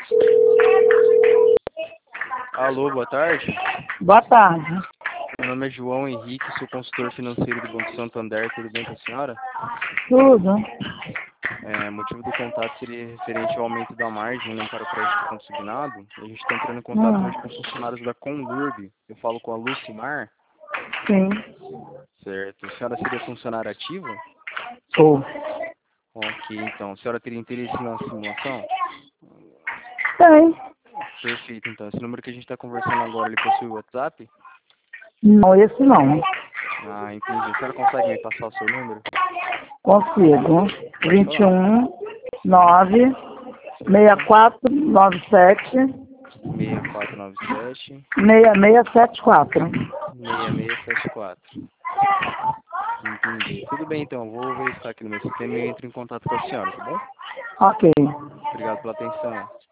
Alô, boa tarde. Boa tarde. Meu nome é João Henrique, sou consultor financeiro do Banco Santander. Tudo bem com a senhora? Tudo. O motivo do contato seria referente ao aumento da margem, né, para o crédito consignado. A gente está entrando em contato hoje com funcionários da Conlurb. Eu falo com a Lucimar. Sim. Certo. A senhora seria funcionária ativa? Sou. Ok, então. A senhora teria interesse na simulação? Tem. Perfeito, então. Esse número que a gente está conversando agora, ele possui o WhatsApp? Não, esse não. Ah, entendi. A senhora consegue me passar o seu número? Consigo. Pode falar. 21 9 6497 6497 6674. 6674. Entendi. Tudo bem, então. Vou verificar aqui no meu sistema e eu entro em contato com a senhora, tá bom? Ok. Obrigado pela atenção.